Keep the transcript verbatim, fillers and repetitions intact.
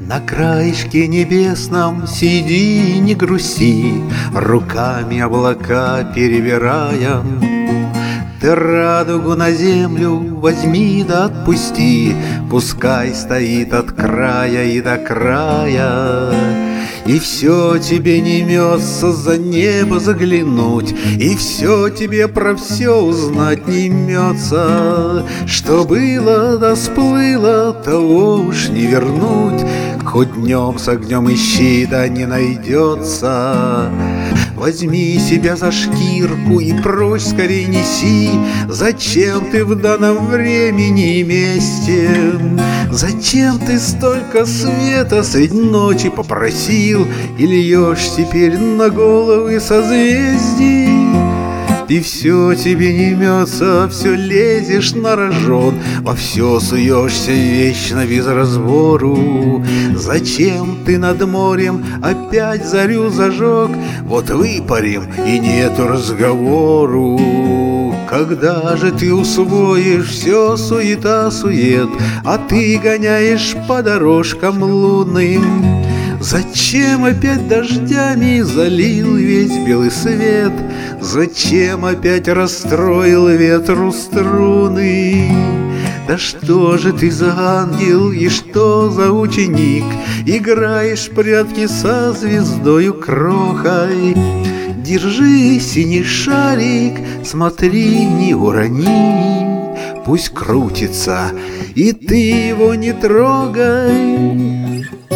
На краешке небесном сиди, не грусти, руками облака перебирая. Ты радугу на землю возьми да отпусти, пускай стоит от края и до края. И все тебе не мется за небо заглянуть, и все тебе про все узнать не мется. Что было да сплыло, того уж не вернуть, хоть днем с огнем ищи, да не найдется. Возьми себя за шкирку и прочь скорей неси. Зачем ты в данном времени и месте? Зачем ты столько света средь ночи попросил и льешь теперь на головы созвездий? И все тебе не мется, все лезешь на рожон, во все суешься вечно без разбору. Зачем ты над морем опять зарю зажег? Вот выпарим, и нету разговору. Когда же ты усвоишь все суета-сует, а ты гоняешь по дорожкам лунным? Зачем опять дождями залил весь белый свет? Зачем опять расстроил ветру струны? Да что же ты за ангел и что за ученик? Играешь в прятки со звездою крохой. Держи синий шарик, смотри, не урони. Пусть крутится, и ты его не трогай.